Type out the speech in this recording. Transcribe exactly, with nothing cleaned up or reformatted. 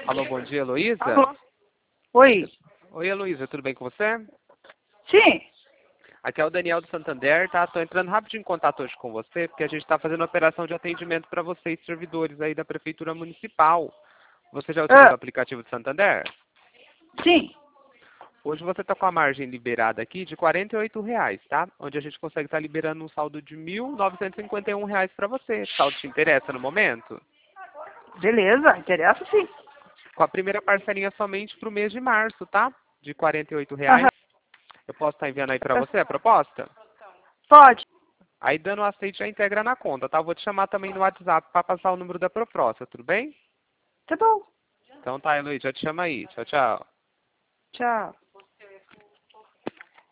Alô, bom dia, Heloísa? Alô? Oi. Oi, Heloísa, tudo bem com você? Sim. Aqui é o Daniel do Santander, tá? Tô entrando rapidinho em contato hoje com você, porque a gente está fazendo uma operação de atendimento para vocês, servidores aí da Prefeitura Municipal. Você já utiliza o Ah, aplicativo do Santander? sim. Hoje você está com a margem liberada aqui de quarenta e oito reais, tá? Onde a gente consegue estar liberando um saldo de mil novecentos e cinquenta e um reais para você. Esse saldo te interessa no momento? Beleza, interessa sim. Com a primeira parcelinha somente para o mês de março, tá? De quarenta e oito reais. Aham. Eu posso estar enviando aí para você a proposta? Pode. Aí dando o aceite já integra na conta, tá? Eu vou te chamar também no WhatsApp para passar o número da proposta, tudo bem? Tá bom. Então tá, Heloísa, já te chama aí. Tchau, tchau. Tchau.